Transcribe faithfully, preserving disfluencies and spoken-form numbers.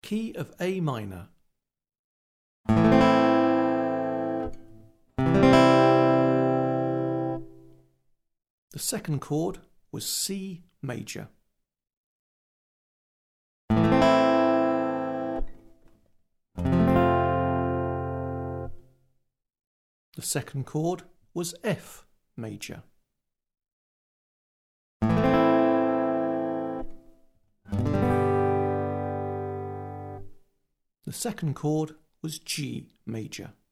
key of A minor. The second chord was C major. The second chord was F major. The second chord was G major.